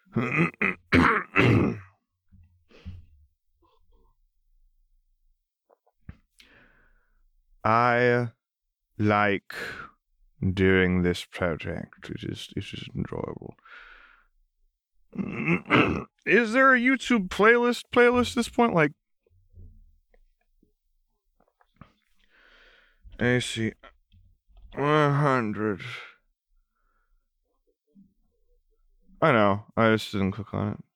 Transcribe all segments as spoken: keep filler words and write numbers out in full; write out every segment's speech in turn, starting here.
I like doing this project. It is it is enjoyable. Is there a YouTube playlist playlist at this point? Like A C one hundred. I know. I just didn't click on it.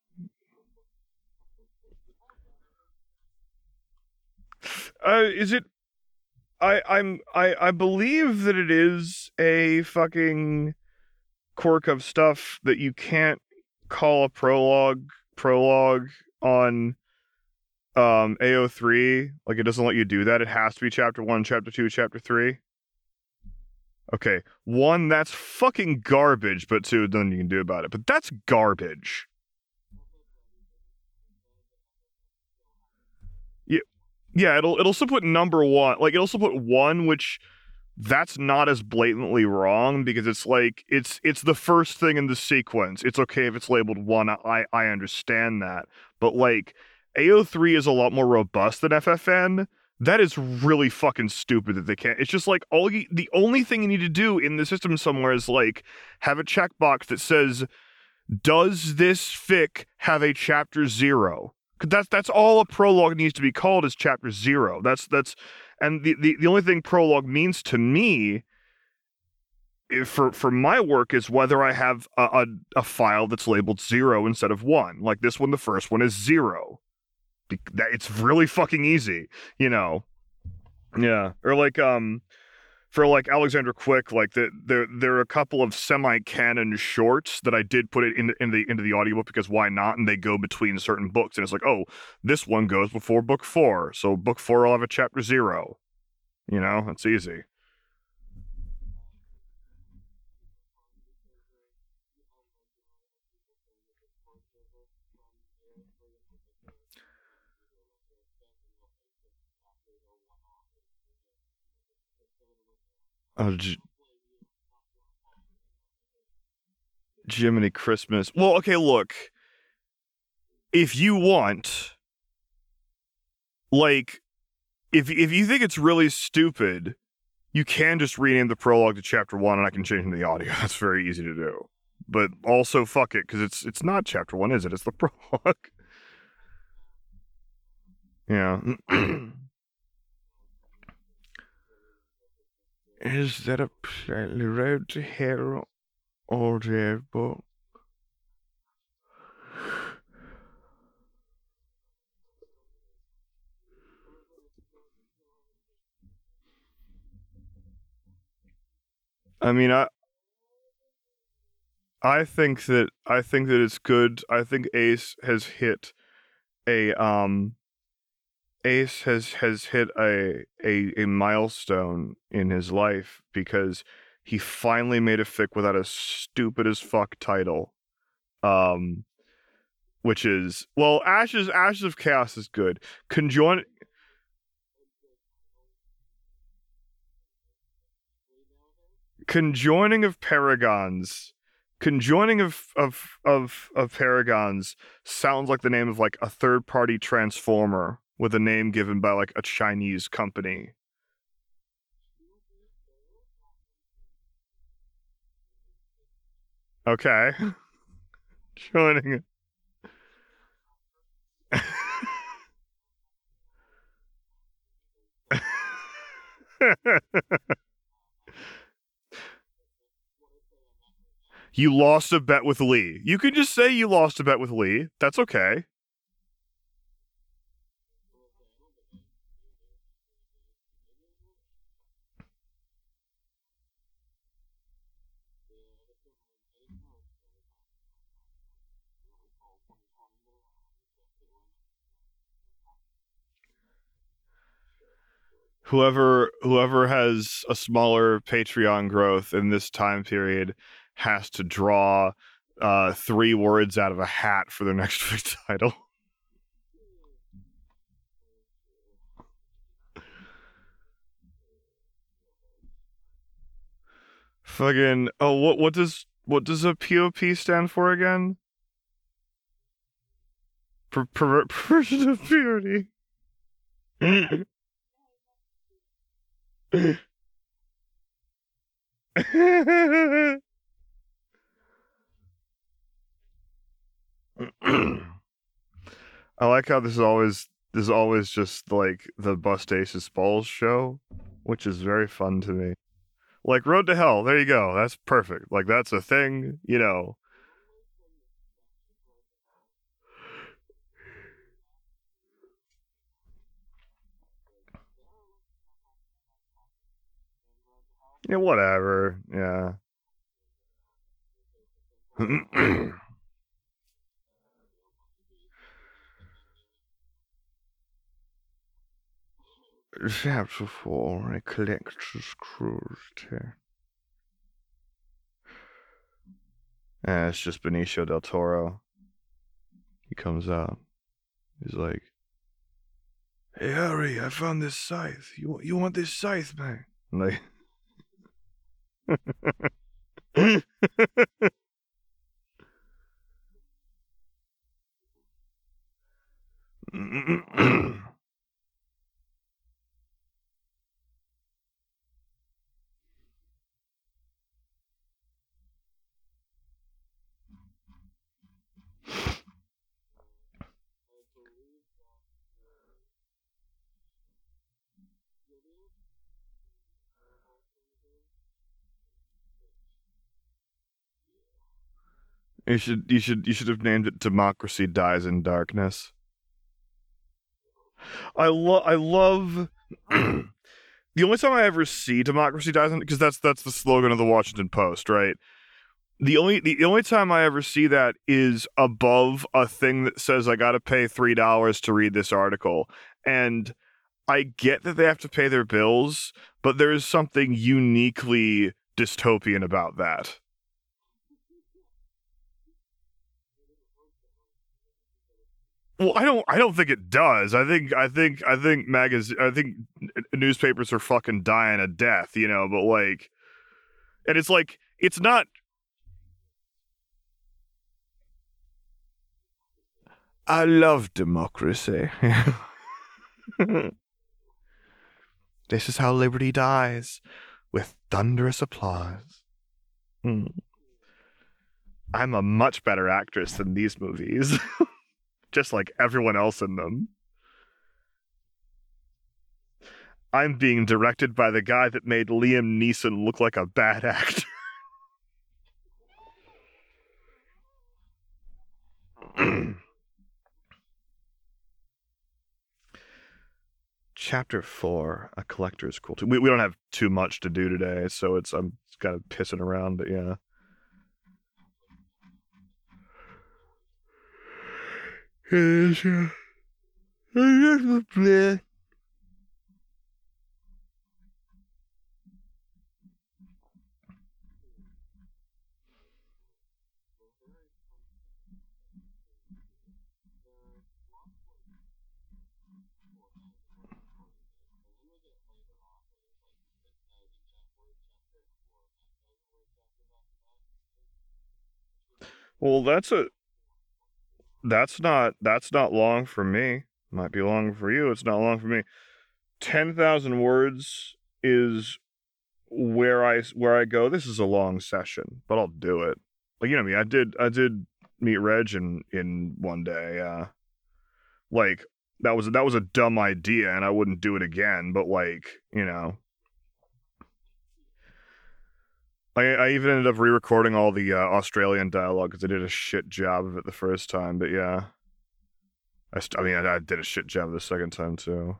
Uh, is it? I I'm I I believe that it is a fucking quirk of stuff that you can't call a prologue prologue on um A O three. Like it doesn't let you do that. It has to be chapter one, chapter two, chapter three. Okay, one, that's fucking garbage, but two, nothing you can do about it. But that's garbage. Yeah, yeah, it'll it'll still put number one. Like it'll still put one, which that's not as blatantly wrong because it's like it's it's the first thing in the sequence. It's okay if it's labeled one. I I understand that, but like A O three is a lot more robust than F F N. That is really fucking stupid that they can't. It's just like all you, the only thing you need to do in the system somewhere is like have a checkbox that says, "Does this fic have a chapter zero?" That's that's all a prologue needs to be called is chapter zero. That's that's and the, the, the only thing prologue means to me for for my work is whether I have a, a, a file that's labeled zero instead of one. Like this one, the first one is zero. It's really fucking easy, you know. Yeah, or like um for like Alexander Quick, like the, there there are a couple of semi-canon shorts that I did put it in, in the into the audiobook because why not? And they go between certain books, and it's like, oh, this one goes before book four, so book four will have a chapter zero. You know, it's easy. Oh, J- Jiminy Christmas. Well, okay, look. If you want, like, if if you think it's really stupid, you can just rename the prologue to chapter one, and I can change the audio. That's very easy to do. But also, fuck it, because it's it's not chapter one, is it? It's the prologue. Yeah. Is that a slightly road to hell or their book? I mean, I I think that I think that it's good. I think Ace has hit a um Ace has has hit a a a milestone in his life because he finally made a fic without a stupid as fuck title. Um which is well, Ashes Ashes of Chaos is good. Conjoin Conjoining of Paragons Conjoining of, of of of Paragons sounds like the name of like a third party transformer with a name given by like a Chinese company. Okay. Joining You lost a bet with Lee. You can just say you lost a bet with Lee. That's okay. Whoever whoever has a smaller Patreon growth in this time period has to draw uh, three words out of a hat for their next title. Fucking oh, what what does what does a P O P stand for again? per- per- perversion of purity. I like how this is always this is always just like the Bustasis Balls show, which is very fun to me. Like Road to Hell, there you go. That's perfect. Like that's a thing, you know. Yeah, whatever. Yeah. Chapter four, a collector's cruise tale. And it's just Benicio del Toro. He comes out. He's like, "Hey Harry, I found this scythe. You you want this scythe, man?" I'm like, you should you should you should have named it Democracy Dies in Darkness. I love I love the only time I ever see Democracy Dies in, because that's that's the slogan of the Washington Post, right? The only the only time I ever see that is above a thing that says I got to pay three dollars to read this article, and I get that they have to pay their bills, but there is something uniquely dystopian about that. Well, I don't. I don't think it does. I think. I think. I think magazine. I think newspapers are fucking dying a death. You know, but like, and it's like it's not. I love democracy. This is how liberty dies, with thunderous applause. Hmm. I'm a much better actress than these movies, just like everyone else in them. I'm being directed by the guy that made Liam Neeson look like a bad actor. Chapter four, A Collector's Cruelty. We, we don't have too much to do today, so it's I'm kind of pissing around, but yeah. Well, that's a that's not that's not long for me. Might be long for you. It's not long for me. Ten thousand words is where I where I go. This is a long session, but I'll do it. Like you know me. I did I did meet Reg in in one day. Uh, like that was that was a dumb idea, and I wouldn't do it again. But like you know, I I even ended up re-recording all the uh, Australian dialogue because I did a shit job of it the first time. But yeah, I st- I mean I, I did a shit job the second time too.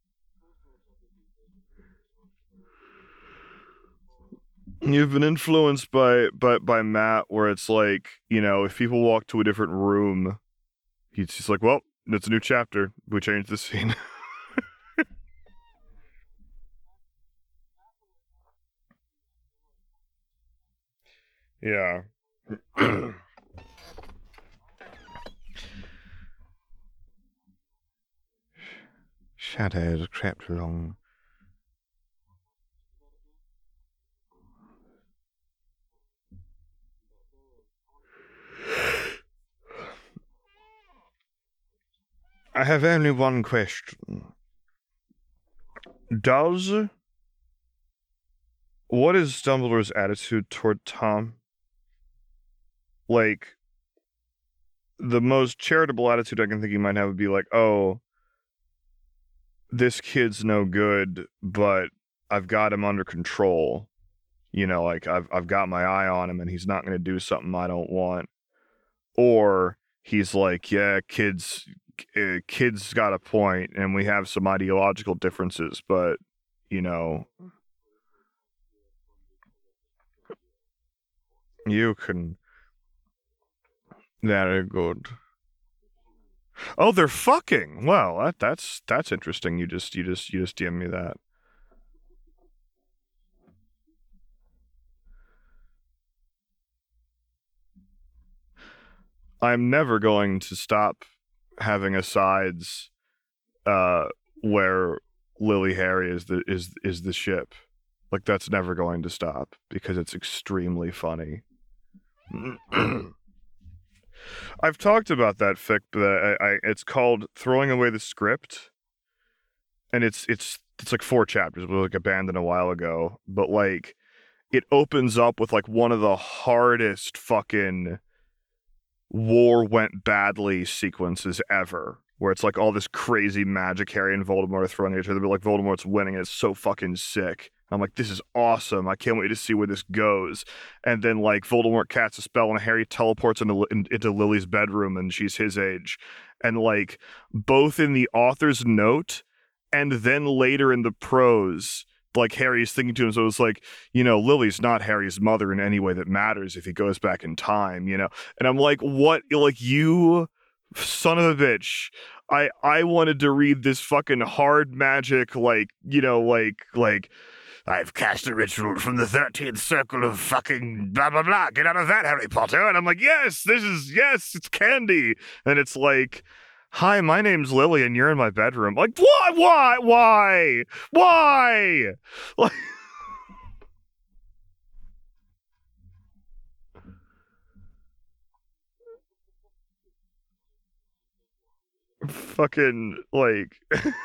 You've been influenced by by by Matt, where it's like you know if people walk to a different room, he's just like, well, it's a new chapter. We changed the scene. Yeah. Shadows crept along. I have only one question. Does what is Dumbledore's attitude toward Tom? Like, the most charitable attitude I can think he might have would be like, oh, this kid's no good, but I've got him under control. You know, like I've I've got my eye on him and he's not going to do something I don't want. Or he's like, yeah, kids uh, kids got a point and we have some ideological differences, but you know, you can very good. Oh, they're fucking. Well, that that's that's interesting. You just you just you just D M me that. I'm never going to stop having asides uh where Lily Harry is the is is the ship. Like that's never going to stop because it's extremely funny. I've talked about that fic, but I, I it's called Throwing Away the Script, and it's it's it's like four chapters. It was like abandoned a while ago, but like it opens up with like one of the hardest fucking war went badly sequences ever, where it's like all this crazy magic Harry and Voldemort are throwing at each other, but like Voldemort's winning, and it's so fucking sick. I'm like, this is awesome. I can't wait to see where this goes. And then like Voldemort casts a spell and Harry teleports into, into Lily's bedroom and she's his age. And like both in the author's note and then later in the prose, like Harry's thinking to him, so it's like, you know, Lily's not Harry's mother in any way that matters if he goes back in time, you know? And I'm like, what? Like, you son of a bitch. I, I wanted to read this fucking hard magic, like, you know, like, like, I've cast a ritual from the thirteenth circle of fucking blah, blah, blah. Get out of that, Harry Potter. And I'm like, yes, this is, yes, it's candy. And it's like, hi, my name's Lily and you're in my bedroom. Like, why, why, why, why? Like, fucking, like...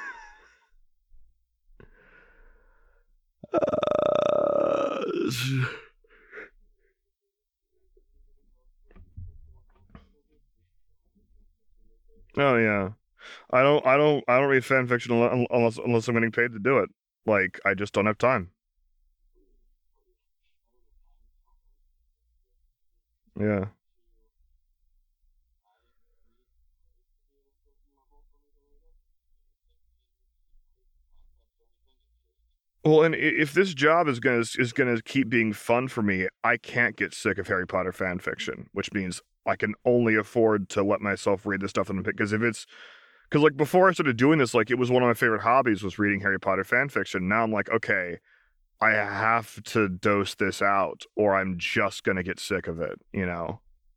uh... Oh yeah, I don't, I don't, I don't read fan fiction unless unless I'm getting paid to do it. Like, I just don't have time. Yeah. Well, and if this job is gonna is gonna keep being fun for me, I can't get sick of Harry Potter fan fiction, which means I can only afford to let myself read the stuff that I'm because if it's because like before I started doing this, like it was one of my favorite hobbies was reading Harry Potter fan fiction. Now I'm like, okay, I have to dose this out, or I'm just gonna get sick of it, you know.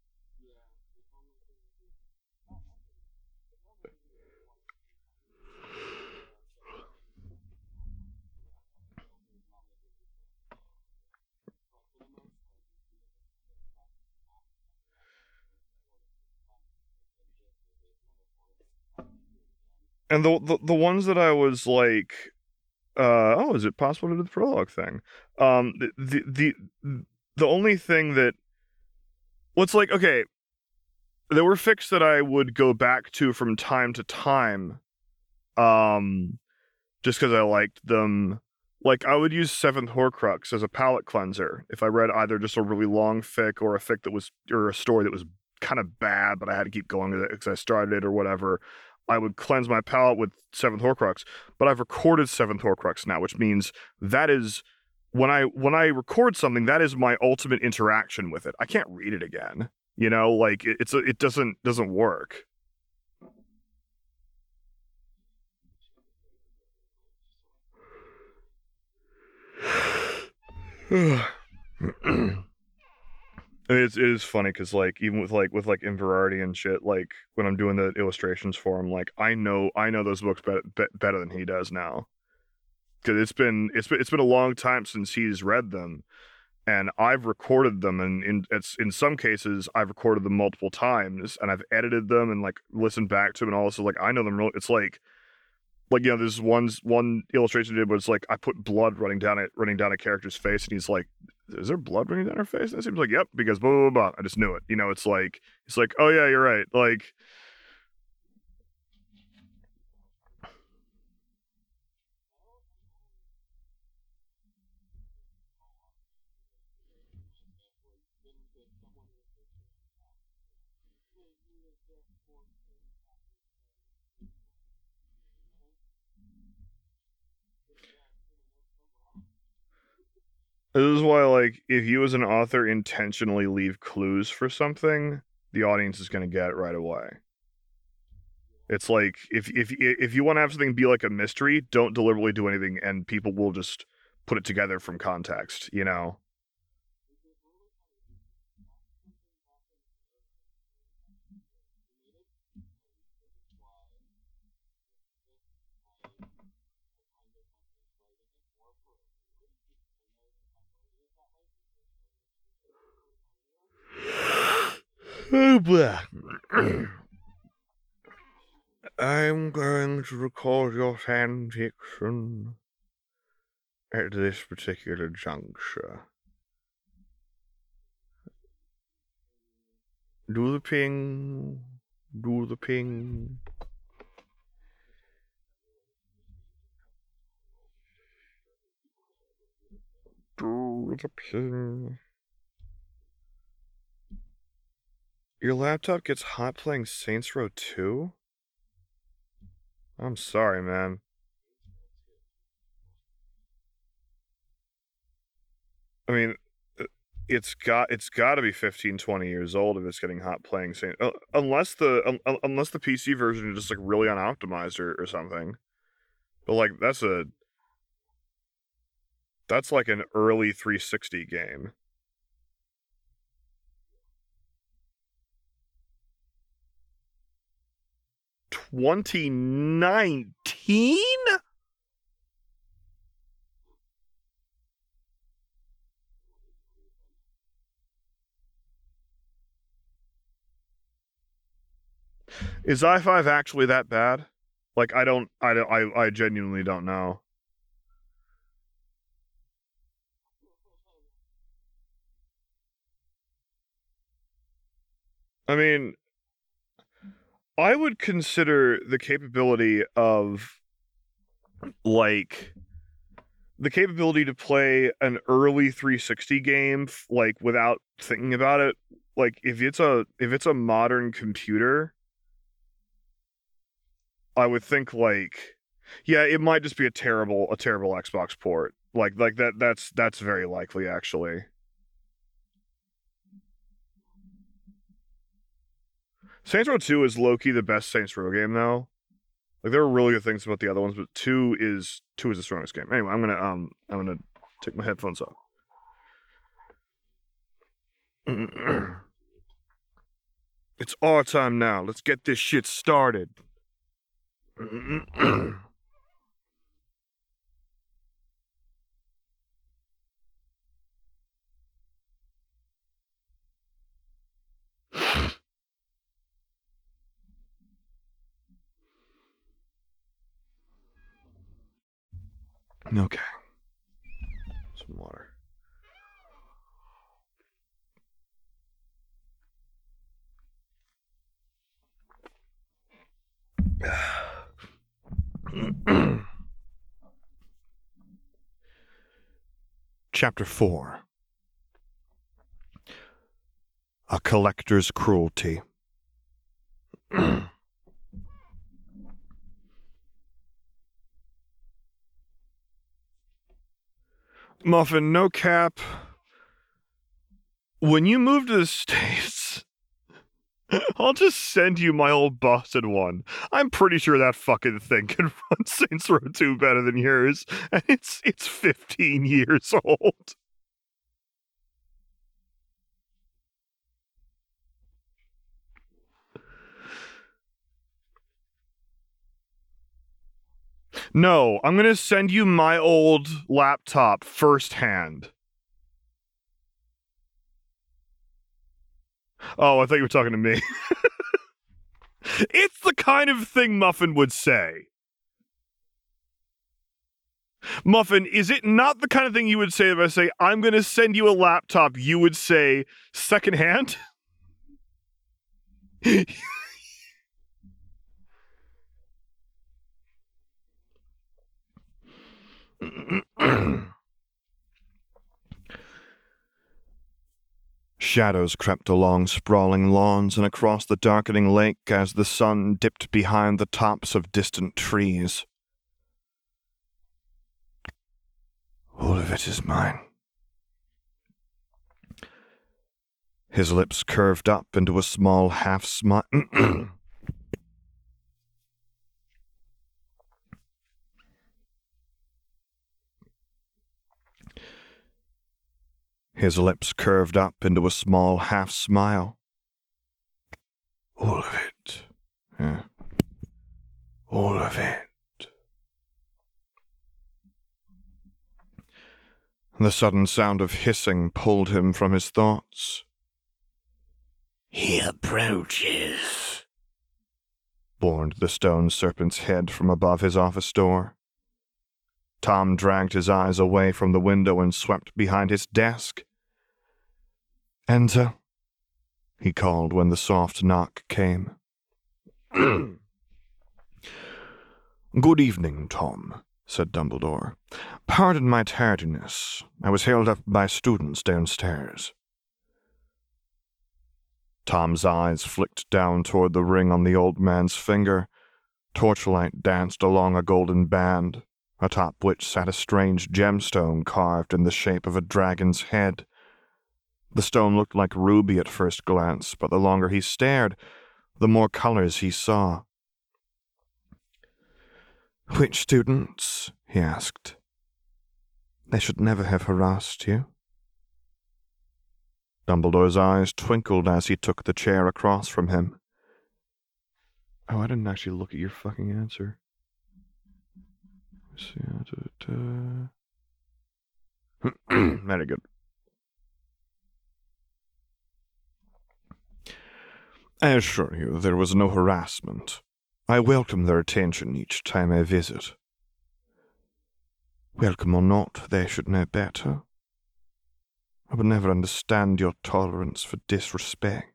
And the the, the ones that I was like, uh, oh, is it possible to do the prologue thing? Um, the the the, the only thing that what's like, okay, there were fics that I would go back to from time to time, um, just because I liked them. Like I would use Seventh Horcrux as a palate cleanser if I read either just a really long fic or a fic that was or a story that was kind of bad, but I had to keep going with it because I started it or whatever. I would cleanse my palate with Seventh Horcrux, but I've recorded Seventh Horcrux now, which means that is when I when I record something, that is my ultimate interaction with it. I can't read it again. You know, like it, it's a, it doesn't doesn't work. It's it is funny because like even with like with like Inverarity and shit, like when I'm doing the illustrations for him, like I know I know those books be- be- better than he does now because it's been it's been it's been a long time since he's read them, and I've recorded them, and in it's in some cases I've recorded them multiple times, and I've edited them and like listened back to them and all this. So like I know them real. It's like like you know there's one one illustration I did, but it's like I put blood running down it running down a character's face, and he's like, "Is there blood running down her face?" And it seems like, "Yep," because blah blah blah. I just knew it. You know, it's like it's like, "Oh yeah, you're right." Like. This is why, like, if you as an author intentionally leave clues for something, the audience is going to get it right away. It's like if if if you want to have something be like a mystery, don't deliberately do anything, and people will just put it together from context. You know. Oh, blah. I'm going to record your fan fiction at this particular juncture. Do the ping. Do the ping. Do the ping. Your laptop gets hot playing Saints Row two? I'm sorry, man. I mean, it's got it's got to be fifteen, twenty years old if it's getting hot playing Saints. Uh, unless the uh, unless the P C version is just like really unoptimized or, or something. But like that's a that's like an early three sixty game. twenty nineteen? Is i five actually that bad? Like I don't I don't I, I genuinely don't know. I mean, I would consider the capability of like the capability to play an early three sixty game like without thinking about it, like if it's a if it's a modern computer, I would think like yeah, it might just be a terrible a terrible Xbox port. Like like that that's that's very likely actually. Saints Row two is low-key the best Saints Row game though. Like there are really good things about the other ones, but two is two is the strongest game. Anyway, I'm gonna um I'm gonna take my headphones off. It's our time now. Let's get this shit started. Okay. Some water. Chapter four. A collector's cruelty. Muffin, no cap. When you move to the States, I'll just send you my old busted one. I'm pretty sure that fucking thing can run Saints Row two better than yours, and it's it's fifteen years old. No, I'm gonna send you my old laptop firsthand. Oh, I thought you were talking to me. It's the kind of thing Muffin would say. Muffin, is it not the kind of thing you would say if I say, I'm going to send you a laptop, you would say, secondhand? Shadows crept along sprawling lawns and across the darkening lake as the sun dipped behind the tops of distant trees. All of it is mine. His lips curved up into a small half smile. His lips curved up into a small half smile. All of it. Yeah. All of it. The sudden sound of hissing pulled him from his thoughts. He approaches, warned the stone serpent's head from above his office door. Tom dragged his eyes away from the window and swept behind his desk. Enter, he called when the soft knock came. Good evening, Tom, said Dumbledore. Pardon my tardiness. I was held up by students downstairs. Tom's eyes flicked down toward the ring on the old man's finger. Torchlight danced along a golden band, atop which sat a strange gemstone carved in the shape of a dragon's head. The stone looked like ruby at first glance, but the longer he stared, the more colors he saw. Which students? He asked. They should never have harassed you. Dumbledore's eyes twinkled as he took the chair across from him. Oh, I didn't actually look at your fucking answer. Very good. I assure you there was no harassment. I welcome their attention each time I visit. Welcome or not, they should know better. I would never understand your tolerance for disrespect.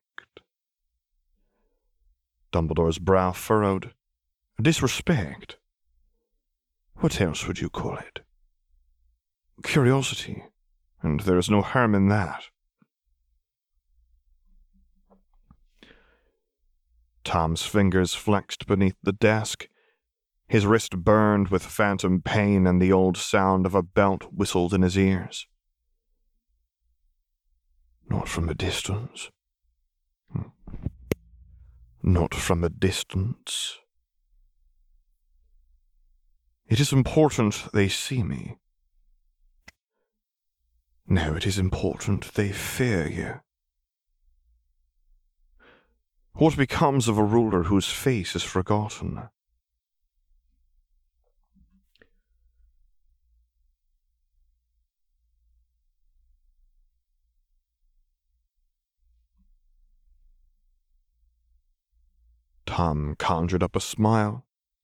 Dumbledore's brow furrowed. Disrespect? What else would you call it? Curiosity, and there is no harm in that. Tom's fingers flexed beneath the desk. His wrist burned with phantom pain, and the old sound of a belt whistled in his ears. Not from a distance. Not from a distance. It is important they see me. No, it is important they fear you. What becomes of a ruler whose face is forgotten? Tom conjured up a smile.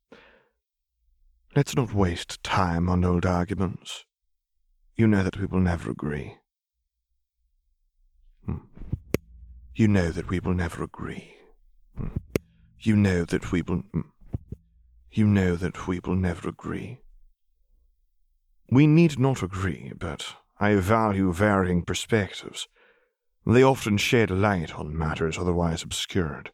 Let's not waste time on old arguments. You know that we will never agree. Hmm. You know that we will never agree. Hmm. You know that we will... Hmm. You know that we will never agree. We need not agree, but I value varying perspectives. They often shed light on matters otherwise obscured.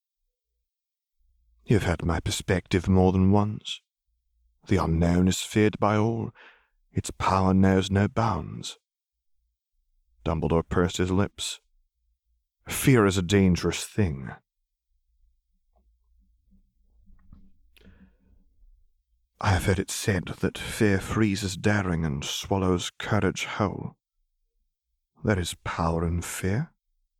You've had my perspective more than once. The unknown is feared by all. Its power knows no bounds. Dumbledore pursed his lips. Fear is a dangerous thing. I have heard it said that fear freezes daring and swallows courage whole. There is power in fear.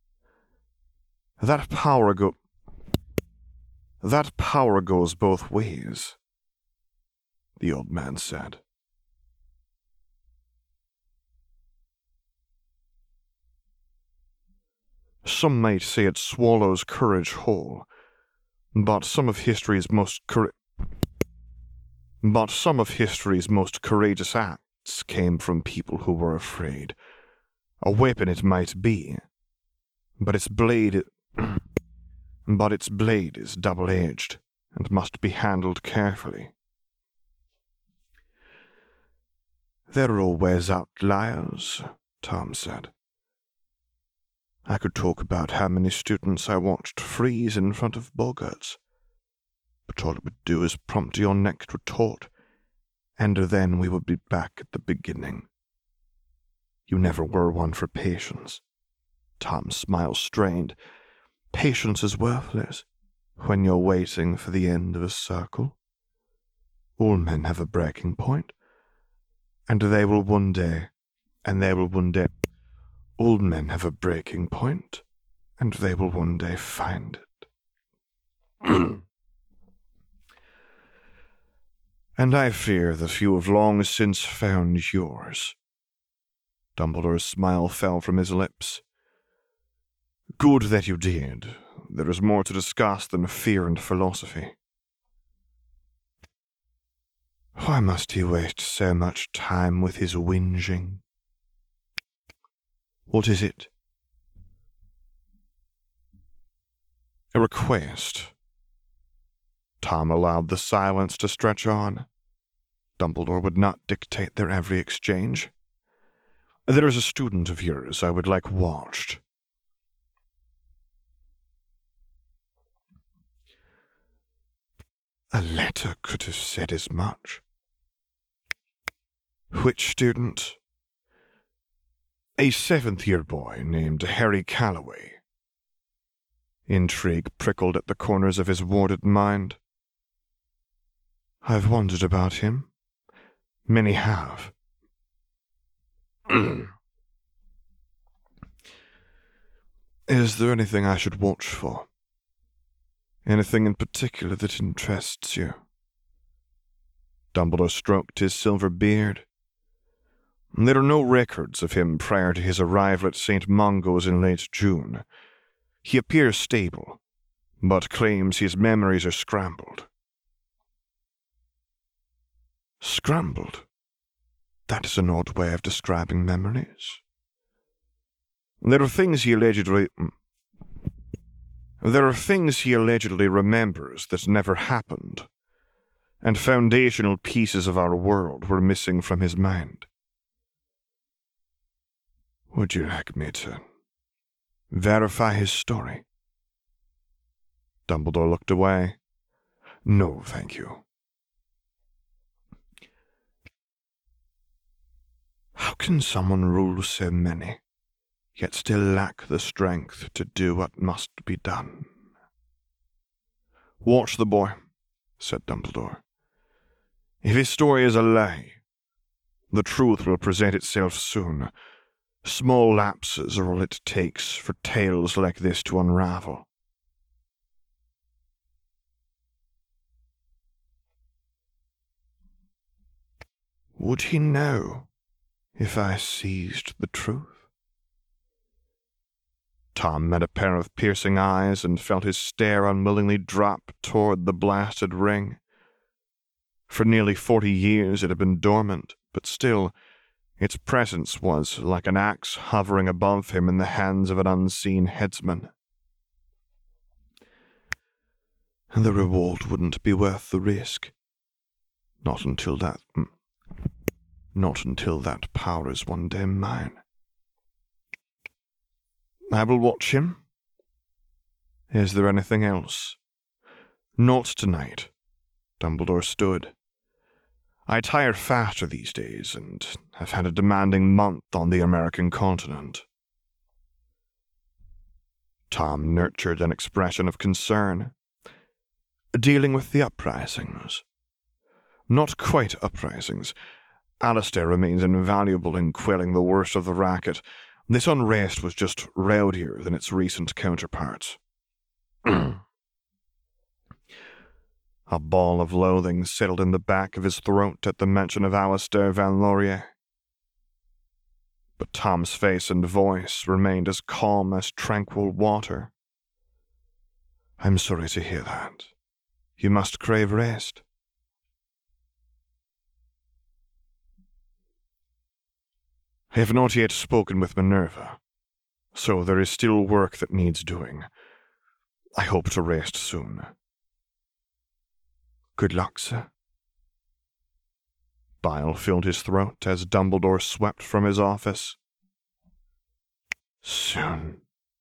That power go... That power goes both ways, the old man said. Some might say it swallows courage whole, but some of history's most cour- but some of history's most courageous acts came from people who were afraid. A weapon it might be, but its blade but its blade is double-edged and must be handled carefully. There are always outliers, Tom said. I could talk about how many students I watched freeze in front of Bogarts, but all it would do is prompt your next retort, and then we would be back at the beginning. You never were one for patience. Tom's smile strained. Patience is worthless when you're waiting for the end of a circle. All men have a breaking point, and they will one day, and they will one day... All men have a breaking point, and they will one day find it. And I fear that you have long since found yours. Dumbledore's smile fell from his lips. Good that you did. There is more to discuss than fear and philosophy. Why must he waste so much time with his whinging? What is it? A request. Tom allowed the silence to stretch on. Dumbledore would not dictate their every exchange. There is a student of yours I would like watched. A letter could have said as much. Which student? A seventh-year boy named Harry Calloway. Intrigue prickled at the corners of his warded mind. I've wondered about him. Many have. Is there anything I should watch for? Anything in particular that interests you? Dumbledore stroked his silver beard. There are no records of him prior to his arrival at Saint Mungo's in late June. He appears stable, but claims his memories are scrambled. Scrambled? That is an odd way of describing memories. There are things he allegedly... There are things he allegedly remembers that never happened, and foundational pieces of our world were missing from his mind. Would you like me to verify his story? Dumbledore looked away. No, thank you. How can someone rule so many, yet still lack the strength to do what must be done? Watch the boy, said Dumbledore. If his story is a lie, the truth will present itself soon. Small lapses are all it takes for tales like this to unravel. Would he know if I seized the truth? Tom met a pair of piercing eyes and felt his stare unwillingly drop toward the blasted ring. For nearly forty years it had been dormant, but still, its presence was like an axe hovering above him in the hands of an unseen headsman. And the reward wouldn't be worth the risk. Not until that... Not until that power is one day mine. I will watch him. Is there anything else? Not tonight. Dumbledore stood. I tire faster these days, and have had a demanding month on the American continent. Tom nurtured an expression of concern. Dealing with the uprisings. Not quite uprisings. Alistair remains invaluable in quelling the worst of the racket. This unrest was just rowdier than its recent counterparts. A ball of loathing settled in the back of his throat at the mention of Alistair Van Laurier. but Tom's face and voice remained as calm as tranquil water. I'm sorry to hear that. You must crave rest. I have not yet spoken with Minerva, so there is still work that needs doing. I hope to rest soon. Good luck, sir. Bile filled his throat as Dumbledore swept from his office. Soon.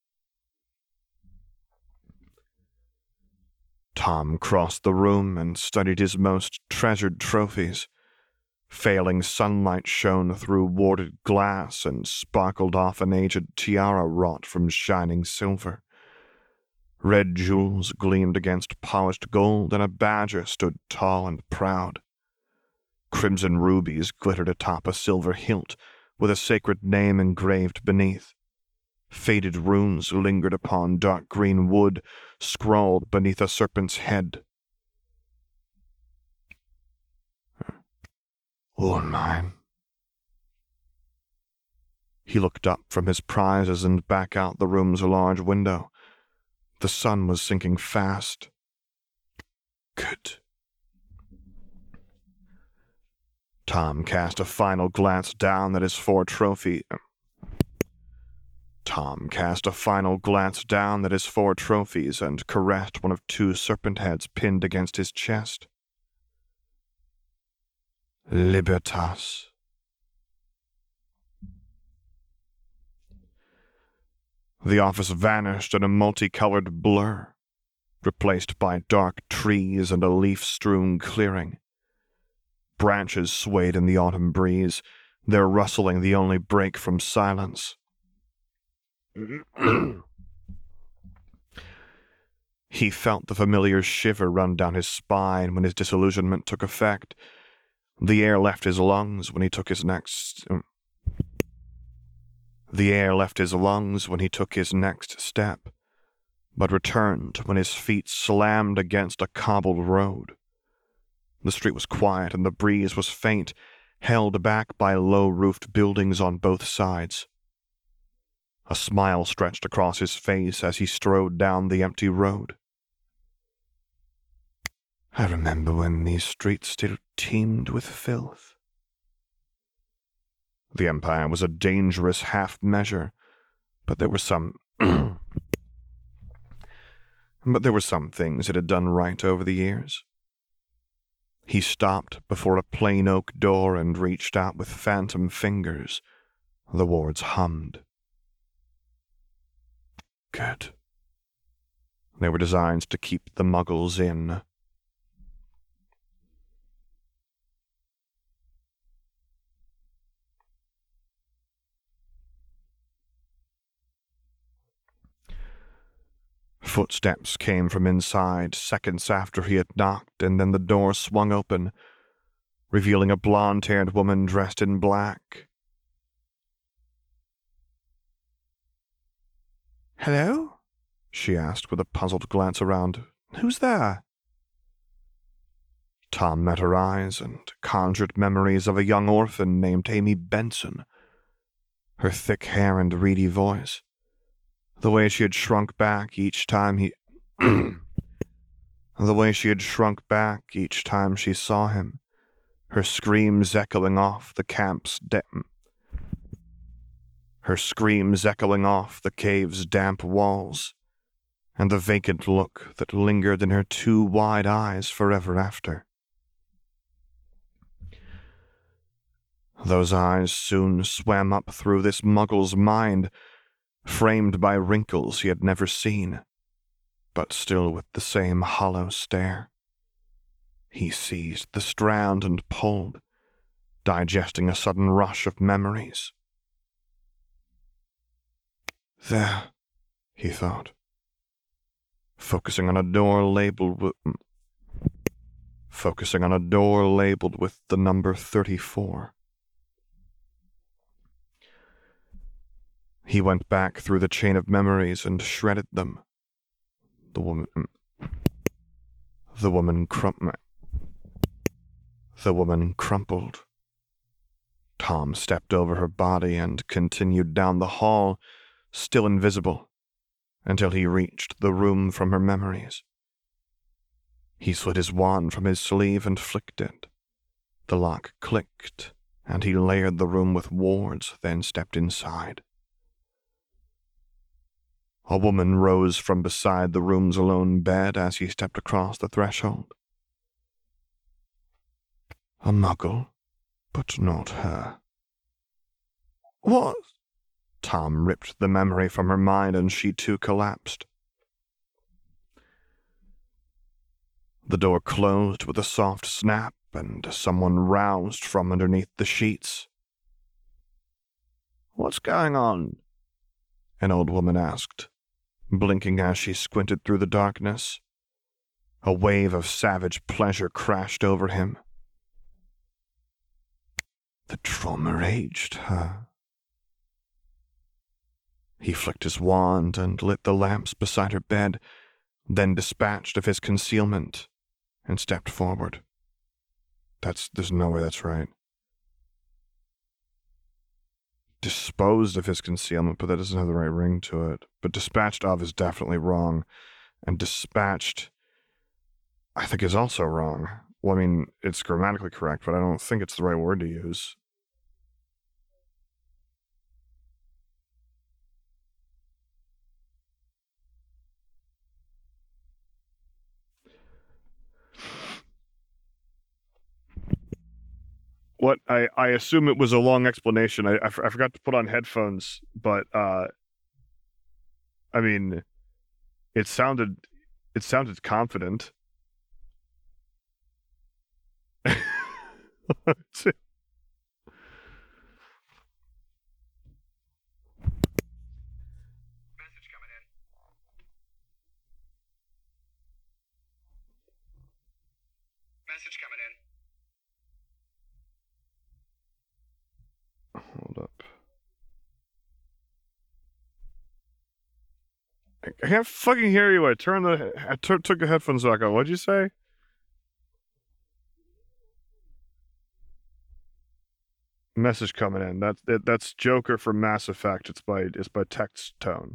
Tom crossed the room and studied his most treasured trophies. Failing sunlight shone through warded glass and sparkled off an aged tiara wrought from shining silver. Red jewels gleamed against polished gold, and a badger stood tall and proud. Crimson rubies glittered atop a silver hilt, with a sacred name engraved beneath. Faded runes lingered upon dark green wood, scrawled beneath a serpent's head. All mine. He looked up from his prizes and back out the room's large window. The sun was sinking fast. Good. Tom cast a final glance down at his four trophy. Tom cast a final glance down at his four trophies and caressed one of two serpent heads pinned against his chest. Libertas. The office vanished in a multicolored blur, replaced by dark trees and a leaf-strewn clearing. Branches swayed in the autumn breeze, their rustling the only break from silence. He felt the familiar shiver run down his spine when his disillusionment took effect. The air left his lungs when he took his next... The air left his lungs when he took his next step, but returned when his feet slammed against a cobbled road. The street was quiet and the breeze was faint, held back by low-roofed buildings on both sides. A smile stretched across his face as he strode down the empty road. I remember when these streets still teemed with filth. The Empire was a dangerous half-measure, but there were some... but there were some things it had done right over the years. He stopped before a plain oak door and reached out with phantom fingers. The wards hummed. Good. They were designed to keep the Muggles in. Footsteps came from inside seconds after he had knocked, and then the door swung open, revealing a blonde-haired woman dressed in black. Hello? She asked with a puzzled glance around. Who's there? Tom met her eyes and conjured memories of a young orphan named Amy Benson. Her thick hair and reedy voice. The way she had shrunk back each time he... the way she had shrunk back each time she saw him, her screams echoing off the camp's de- her screams echoing off the cave's damp walls, and the vacant look that lingered in her two wide eyes forever after. Those eyes soon swam up through this Muggle's mind, framed by wrinkles he had never seen, but still with the same hollow stare. He seized the strand and pulled, digesting a sudden rush of memories. There, he thought, focusing on a door labeled with... focusing on a door labeled with the number thirty-four. He went back through the chain of memories and shredded them. The woman... The woman crump... The woman crumpled. Tom stepped over her body and continued down the hall, still invisible, until he reached the room from her memories. He slid his wand from his sleeve and flicked it. The lock clicked, and he layered the room with wards, then stepped inside. A woman rose from beside the room's lone bed as he stepped across the threshold. A muggle, but not her. What? Tom ripped the memory from her mind, and she too collapsed. The door closed with a soft snap, and someone roused from underneath the sheets. What's going on? An old woman asked, blinking as she squinted through the darkness. A wave of savage pleasure crashed over him. The trauma aged her. He flicked his wand and lit the lamps beside her bed, then dispatched of his concealment and stepped forward. That's, there's no way that's right. Disposed of his concealment, but that doesn't have the right ring to it. But dispatched of is definitely wrong. And dispatched, I think, is also wrong. Well, I mean, it's grammatically correct, but I don't think it's the right word to use. What I, I assume it was a long explanation. I, I, f- I forgot to put on headphones, but uh, I mean, it sounded it sounded confident. Message coming in. Hold up. I can't fucking hear you. I turned the I t- took the headphones back on. What'd you say? Message coming in. That's that, that's Joker from Mass Effect. It's by it's by text tone.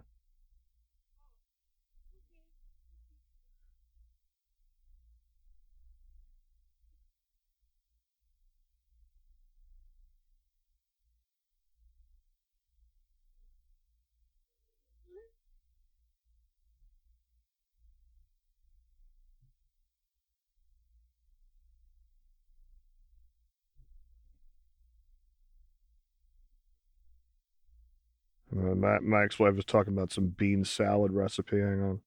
Uh, my, my ex-wife was talking about some bean salad recipe. Hang on.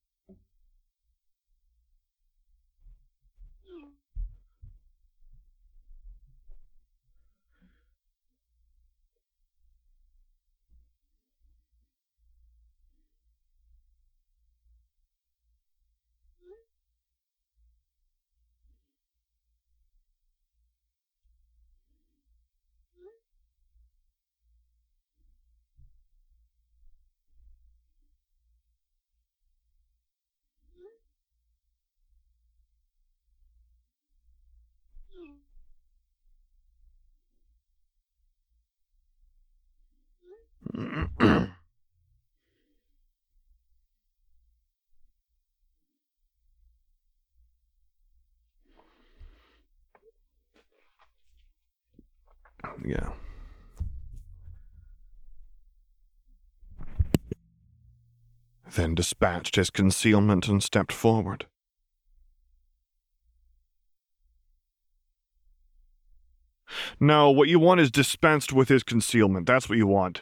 Yeah. Then dispatched his concealment and stepped forward. No, what you want is dispensed with his concealment. That's what you want.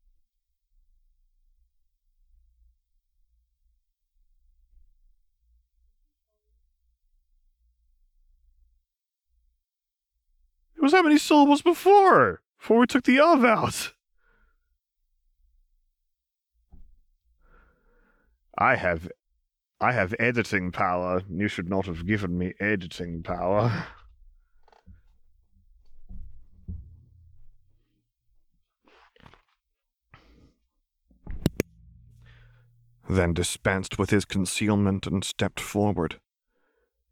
It was how many syllables before? Before we took the of out. I have I have editing power. You should not have given me editing power. Then dispensed with his concealment and stepped forward.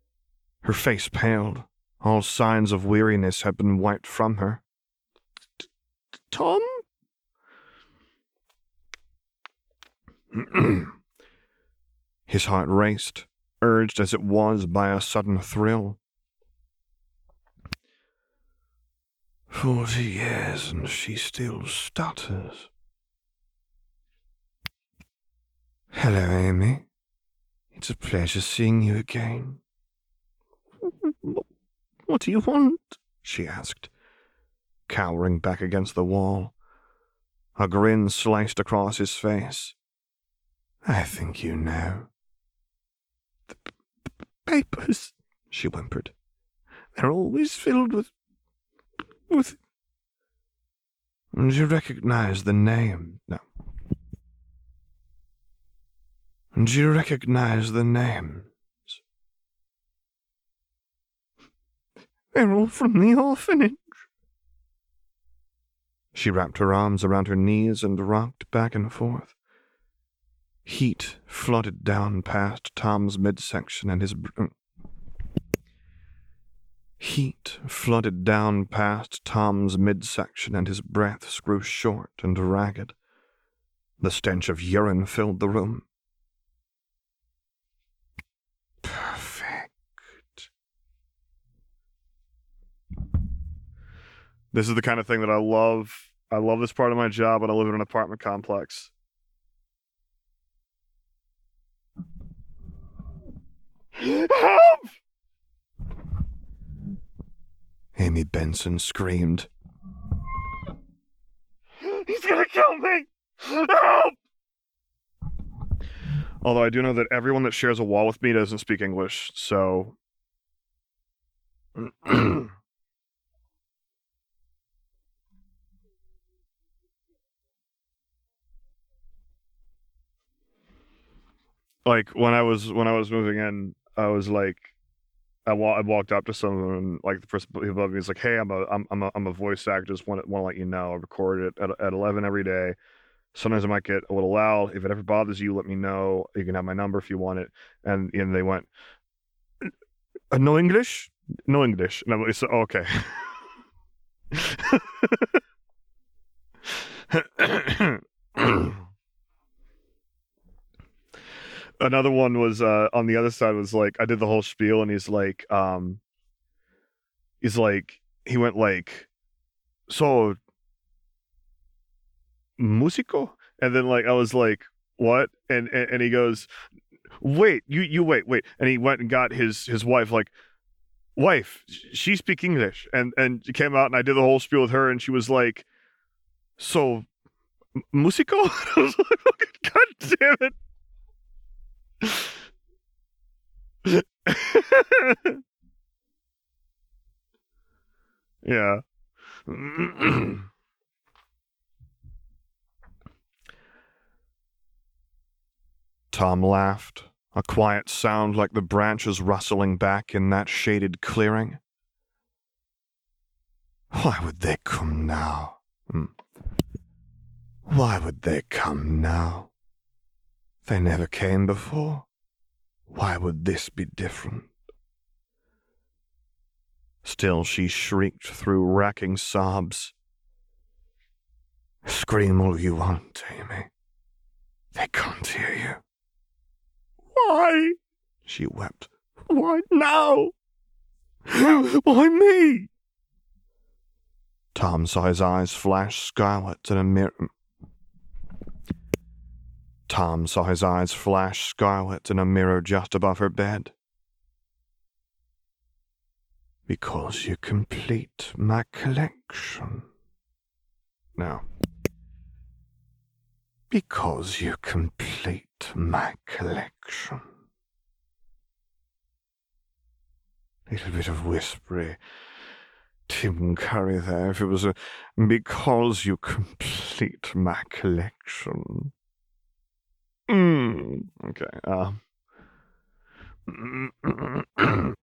Her face paled. All signs of weariness had been wiped from her. Tom? His heart raced, urged as it was by a sudden thrill. Forty years and she still stutters. Hello, Amy. It's a pleasure seeing you again. What do you want? She asked, cowering back against the wall. A grin sliced across his face. I think you know. The, p- p- papers, she whimpered. They're always filled with... with... And you recognize the name? No. And you recognize the names? They're all from the orphanage. She wrapped her arms around her knees and rocked back and forth. Heat flooded down past Tom's midsection and his... Br- Heat flooded down past Tom's midsection and his breaths grew short and ragged. The stench of urine filled the room. Perfect. This is the kind of thing that I love. I love this part of my job, and I live in an apartment complex. Help! Amy Benson screamed. He's gonna kill me! Help! Although I do know that everyone that shares a wall with me doesn't speak English, so... like, when I was when I was moving in, I was like... I, wa- I walked up to someone, and like the person above me was like, "Hey, I'm a I'm I'm a, I'm a voice actor. Just want to want to let you know I record it at at eleven every day. Sometimes I might get a little loud. If it ever bothers you, let me know. You can have my number if you want it." And and they went, uh, "No English, no English." And I'm like, "So okay." Another one was uh, on the other side was like, I did the whole spiel, and he's like, um, he's like, he went like, so, musico? And then like, I was like, what? And, and, and he goes, wait, you, you wait, wait. And he went and got his, his wife, like, wife, she speak English. And, and she came out, and I did the whole spiel with her, and she was like, so, musico? I was like, God damn it. Yeah. Tom laughed, a quiet sound like the branches rustling back in that shaded clearing. Why would they come now? Hmm. Why would they come now? They never came before. Why would this be different? Still she shrieked through racking sobs. Scream all you want, Amy. They can't hear you. Why? She wept. Why now? Why me? Tom saw his eyes flash scarlet in a mirror. Tom saw his eyes flash scarlet in a mirror just above her bed. Because you complete my collection. No. Because you complete my collection. Little bit of whispery Tim Curry there. If it was a because you complete my collection. Mm. Okay. Uh.